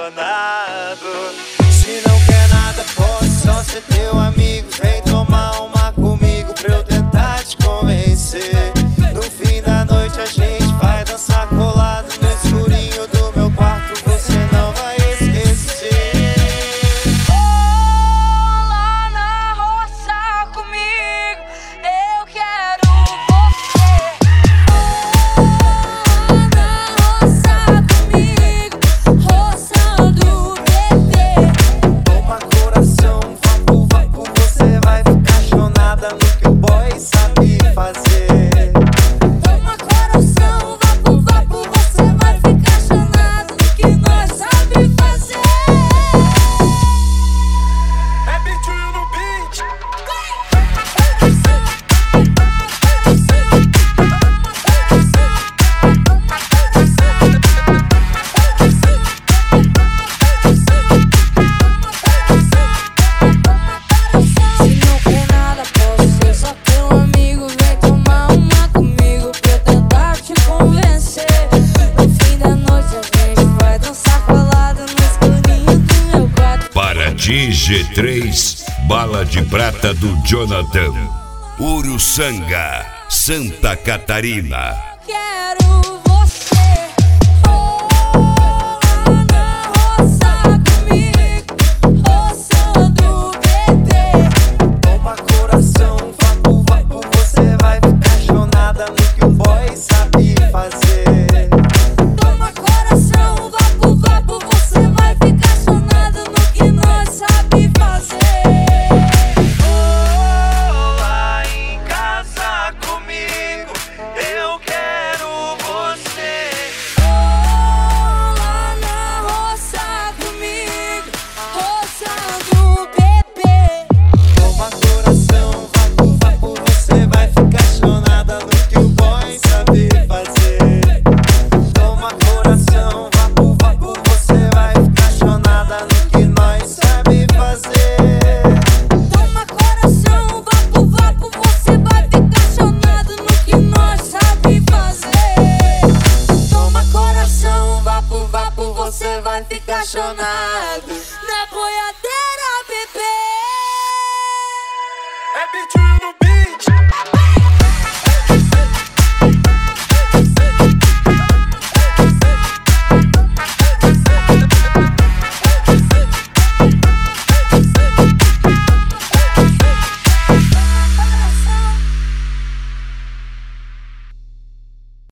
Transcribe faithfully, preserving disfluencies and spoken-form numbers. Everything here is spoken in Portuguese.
apaixonado. Se não quer nada, posso só ser teu amigo. Vem tomar uma comigo pra eu tentar te convencer. No fim da noite a gente vai dançar colado no escurinho do meu quarto, você não vai esquecer. Oh, lá na roça comigo, eu quero você. Oh, lá na roça comigo, roçando bebê. Toma coração, vapo, vapo, você vai ficar chonada no que o boy sabe fazer. Toma coração, vapo, vapo, você vai ficar chonado no que nós sabe fazer. É bicho no beat. Se não quer nada, posso ser só teu amigo. Vem tomar uma comigo pra eu tentar te convencer. No fim da noite a gente vai dançar colado no escurinho do meu quarto. Paraty G três, Bala de Prata do Jonathan, Uruçanga, Santa Catarina. Quero você. Oh, lá na roça comigo, roçando bebê. Toma coração, vapo, vapo, você vai ficar chonada no que o boy sabe fazer. Toma coração, vapo, vapo, você vai ficar chonado no que nós sabe fazer. Oh, lá em casa comigo, eu quero você. Oh, lá na roça comigo, roçando bebê. Toma coração, vapo, vapo, você vai ficar chonada no que o boy sabe fazer. Toma coração, vapo, vapo, você vai ficar chonada no que nós sabe fazer. Toma coração, vapo, vapo, você vai ficar chonado no que nós sabe fazer. Toma coração, vapo, vapo, você vai ficar chonado.